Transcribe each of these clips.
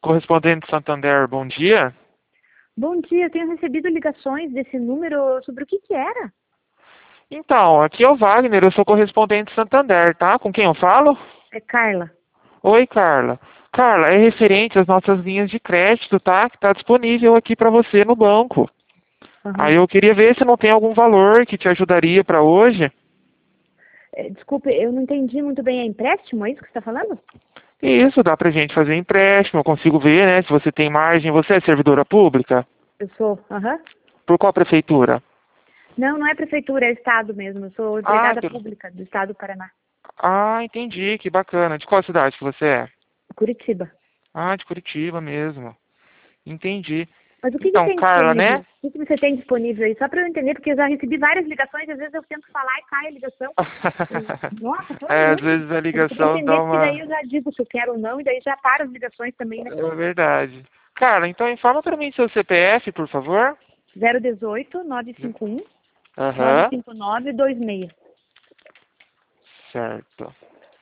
correspondente Santander, bom dia. Bom dia, eu tenho recebido ligações desse número sobre o que que era. Então, aqui é o Wagner, eu sou correspondente Santander, tá? Com quem eu falo? É Carla. Oi, Carla. Carla, é referente às nossas linhas de crédito, tá? Que tá disponível aqui para você no banco. Aham. Aí eu queria ver se não tem algum valor que te ajudaria para hoje. Desculpe, eu não entendi muito bem. É empréstimo, é isso que você está falando? Isso, dá pra gente fazer empréstimo, eu consigo ver, né? Se você tem margem, você é servidora pública? Eu sou. Aham. Por qual prefeitura? Não, não é prefeitura, é estado mesmo. Eu sou Ah, empregada pública do estado do Paraná. entendi, que bacana. De qual cidade que você é? Curitiba. Ah, de Curitiba mesmo. Entendi. Mas o que que Então, tem Carla, disponível? né? O que que você tem disponível aí? Só para eu entender, porque eu já recebi várias ligações, às vezes eu tento falar e cai a ligação. Nossa, foram É, às muitas. vezes a Mas eu queria ligação dá entender, porque daí uma... eu já digo se eu quero ou não, e daí já para as ligações também, né? É verdade. Carla, então informa para mim seu CPF, por favor. 018 951 Aham, 95926. certo.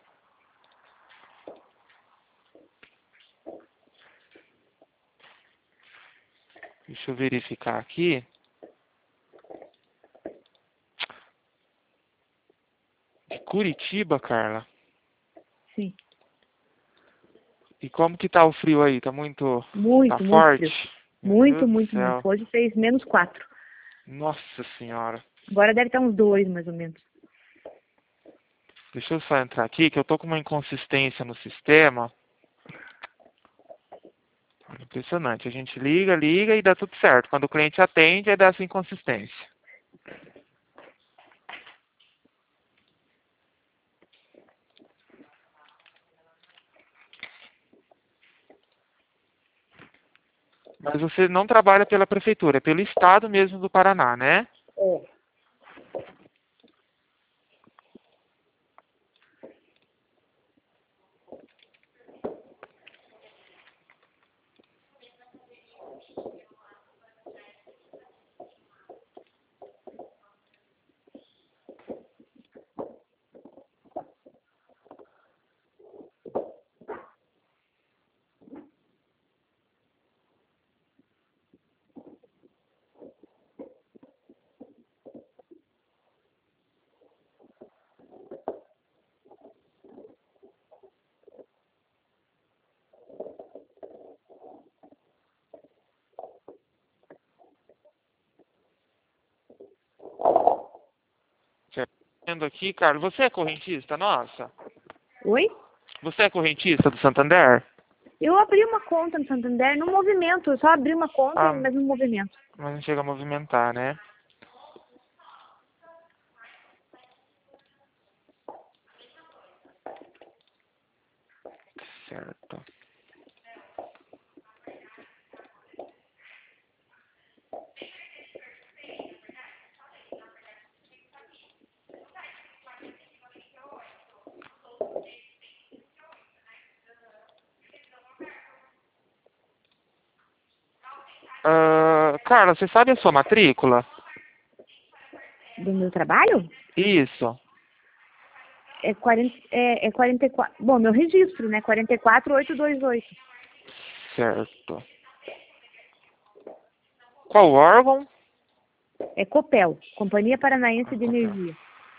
Deixa eu verificar aqui. De Curitiba, Carla. Sim. E como que tá o frio aí? Tá muito... Tá Muito, muito forte? frio. Meu Deus Muito, do muito, muito. céu. Hoje fez -4. Nossa senhora. Agora deve estar uns 2, mais ou menos. Deixa eu só entrar aqui, que eu tô com uma inconsistência no sistema. Impressionante. A gente liga, liga e dá tudo certo. Quando o cliente atende, aí dá essa inconsistência. Mas você não trabalha pela prefeitura, é pelo estado mesmo do Paraná, né? É. Certo. Vendo aqui, Carlos, você é correntista, nossa? Oi? Você é correntista do Santander? Eu abri uma conta no Santander no movimento. Eu só abri uma conta, Ah, mas no movimento. mas não chega a movimentar, né? Certo. Carla, você sabe a sua matrícula? Do meu trabalho? Isso. É 44. Bom, meu registro, né? 44828. Certo. Qual órgão? É Copel, Companhia Paranaense Ah, de papel. Energia.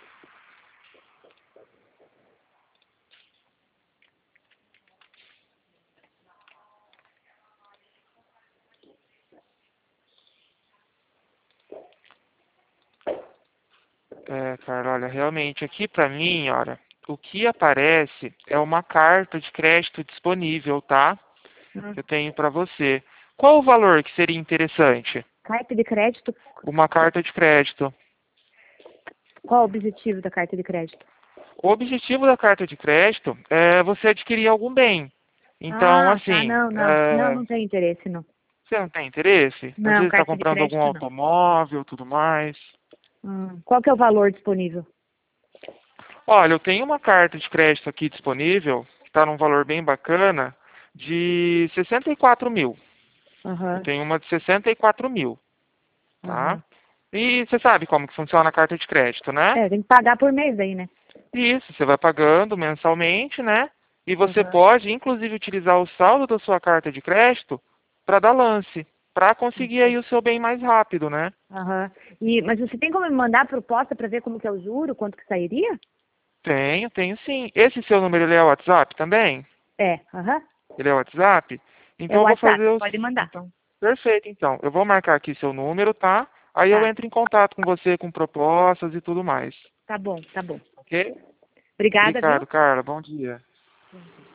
É, Carla, olha, realmente aqui pra mim, olha, o que aparece é uma carta de crédito disponível, tá? Ah, Que eu tenho pra você. Qual o valor que seria interessante? carta de crédito. Uma carta de crédito. Qual o objetivo da carta de crédito? O objetivo da carta de crédito é você adquirir algum bem. Então, Ah, tá. assim, Não, não. Não, não tem interesse, não. você não tem interesse? Às Não, vezes está carta de comprando algum crédito não. automóvel, tudo mais. Qual que é o valor disponível? Olha, eu tenho uma carta de crédito aqui disponível, que está num valor bem bacana, de 64 mil. Eu Aham, tenho uma de 64 mil, tá? aham. E você sabe como que funciona a carta de crédito, né? É, tem que pagar por mês aí, né? Isso, você vai pagando mensalmente, né? E você Aham. pode, inclusive, utilizar o saldo da sua carta de crédito para dar lance, para conseguir aí o seu bem mais rápido, né? Aham. Mas você tem como me mandar a proposta para ver como que é o juro, quanto que sairia? Tenho sim. Esse seu número, ele é WhatsApp também? É, aham. Ele é WhatsApp? É Então o eu vou WhatsApp, fazer os... pode mandar. Então, perfeito, então. Eu vou marcar aqui seu número, tá? Aí eu Tá, entro em contato com você com propostas e tudo mais. tá bom, tá bom. Ok? Obrigada, viu? Obrigado, Carla. Bom dia. Bom dia.